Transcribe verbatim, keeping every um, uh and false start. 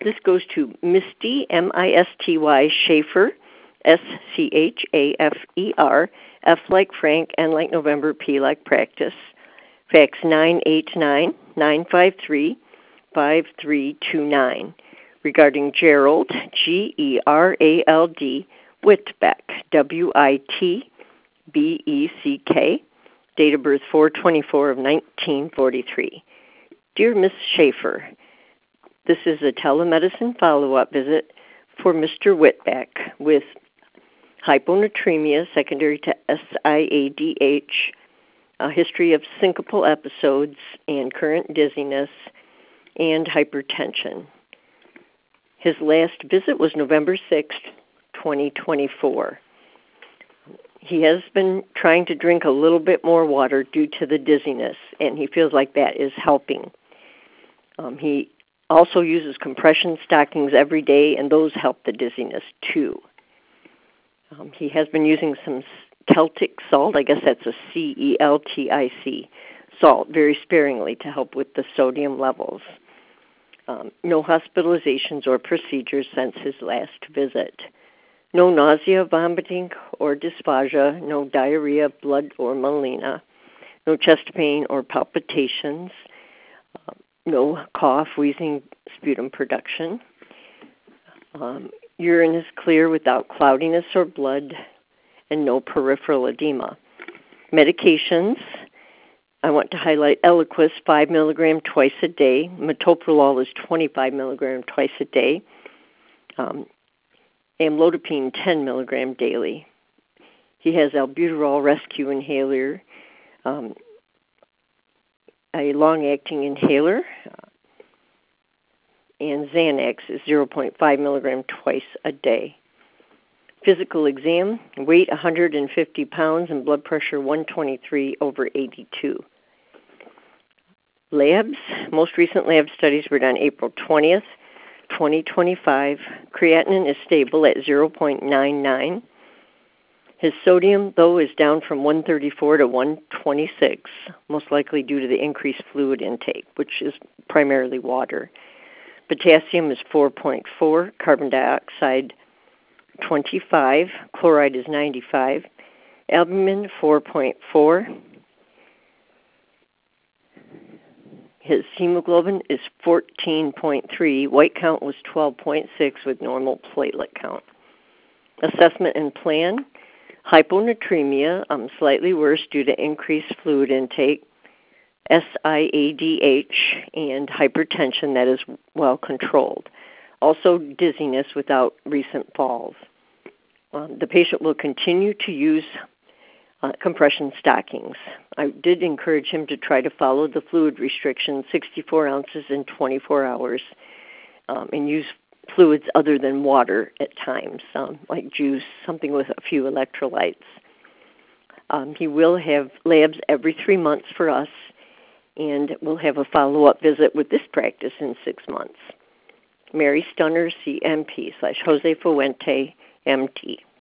This goes to Misty, M I S T Y, Schaefer, S C H A F E R, F like Frank, N like November, P like practice. Fax nine eight nine, nine five three, five three two nine. Regarding Gerald, G E R A L D, Whitbeck, W I T B E C K, date of birth four twenty-four of nineteen forty-three. Dear Miss Schaefer, this is a telemedicine follow-up visit for Mister Whitbeck with hyponatremia secondary to S I A D H, a history of syncopal episodes and current dizziness, and hypertension. His last visit was November sixth, twenty twenty-four. He has been trying to drink a little bit more water due to the dizziness, and he feels like that is helping. Um, he also uses compression stockings every day, and those help the dizziness too. Um, he has been using some Celtic salt, I guess that's a C E L T I C, salt, very sparingly to help with the sodium levels. Um, no hospitalizations or procedures since his last visit. No nausea, vomiting, or dysphagia, no diarrhea, blood, or melena, no chest pain or palpitations, uh, no cough, wheezing, sputum production. Um, urine is clear without cloudiness or blood, and no peripheral edema. Medications, I want to highlight Eliquis, five milligrams twice a day. Metoprolol is twenty-five milligrams twice a day. Um, amlodipine, ten milligrams daily. He has albuterol rescue inhaler, um, a long-acting inhaler, uh, and Xanax is zero point five milligrams twice a day. Physical exam, weight one hundred fifty pounds and blood pressure one twenty-three over eighty-two. Labs, most recent lab studies were done April twentieth, twenty twenty-five. Creatinine is stable at zero point nine nine. His sodium, though, is down from one thirty-four to one twenty-six, most likely due to the increased fluid intake, which is primarily water. Potassium is four point four, carbon dioxide twenty-five, chloride is ninety-five, albumin four point four. His hemoglobin is fourteen point three, white count was twelve point six with normal platelet count. Assessment and plan, hyponatremia, um, slightly worse due to increased fluid intake, S I A D H, and hypertension that is well controlled. Also dizziness without recent falls. Um, the patient will continue to use uh, compression stockings. I did encourage him to try to follow the fluid restriction, sixty-four ounces in twenty-four hours, um, and use fluids other than water at times, um, like juice, something with a few electrolytes. Um, he will have labs every three months for us, and we'll have a follow-up visit with this practice in six months. Mary Stunner, C M P, slash Jose Fuente, M D.